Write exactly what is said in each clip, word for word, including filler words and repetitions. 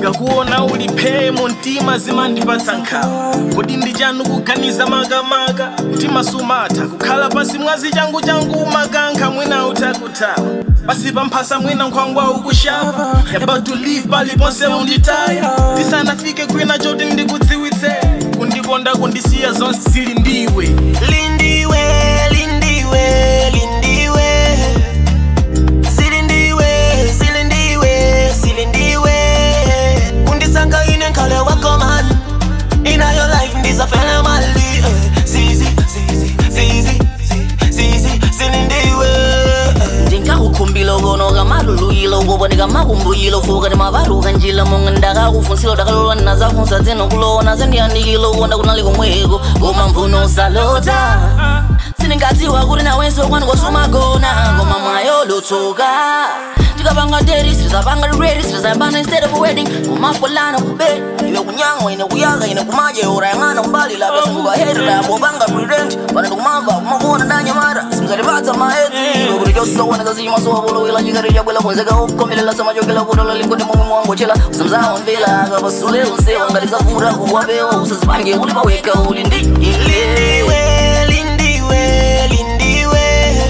ndikakuona ulipe muntima zimandipatsa nkhawa. Kodi ndi chanu kuganiza makamaka mtima sumata kukhala pasi mwazi changu changu makankha mwina utakutawa pasi pamphasa mwina nkhwangwa ukushapa about to leave paliponse unditaya tisanafike kwina choti ndikudziwitse kundikonda kundisiya zonse zili ndiwe lindiwe lindiwe lindiwe silindiwe silindiwe silindiwe kundisanga ine nkhale wako man in your life ndizafela mali zizi zizi zizi zizi silindiwe ndingakukhumbila konoka maluluyilo kuboneka makumbuyilo fuka ndimavaluka njila monga ndakakufunsilo dakalolwa nazafunsa dzinokulowa naze ndiyandikilo kuwonda kunali komweko koma mvuno usalota sindingadziwa kuti nawenso kwanu kwasumagona ngoma mwayo lotsoka tikapanga deri sirizapanga ready sirizayambana instead of a wedding kumafolana kubed iwe kunyangwa ine kuyaka ine kumaje urayang'ana kumbali lapya singubahedera mubanga prudent pana ndikumava kumakona ndanyamara simzalipatsa mahedzi kuti chosowona zazichimasowapolowela chingati chabwela kunzeka ukukomelela samachokela kutola linkoti momwe mwangochela usamzawamvela akapasule unsewa ngati zavuta kuwapewa usazipange kuti paweka uli ndi lindiwe lindiwe lindiwe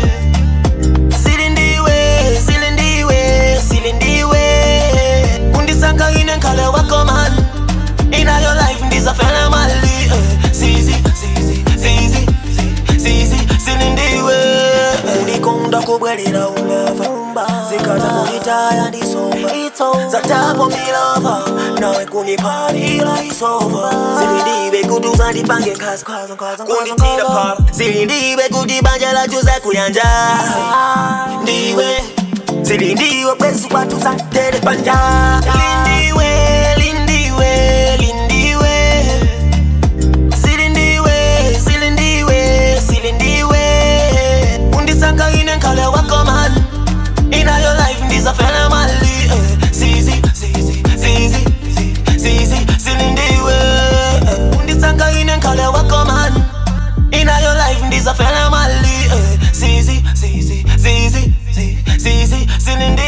silindiwe silindiwe silindiwe kundisanga ine nkhale wako man in your life ndizafela mali zizi zizi zizi zizi silindiwe unikonda kubwelera ulava zikata kunitaya ndisova zatapo milava nawe kuniphalila isova silindiwe kuti uzandipange nkhaza kunditira phala silindiwe kuti banja lachuza kuyanja ndiwe silindiwe kwesu kwathu uzanditele panja lindiwe lindiwe lindiwe silindiwe silindiwe silindiwe kundisanga ine nkhale wako man in your life ndizafela mali zizi zizi zizi zizi silindiwe kundisanga ine nkhale wako man in your life ndizafela mali zizi zizi zizi zizi silindiwe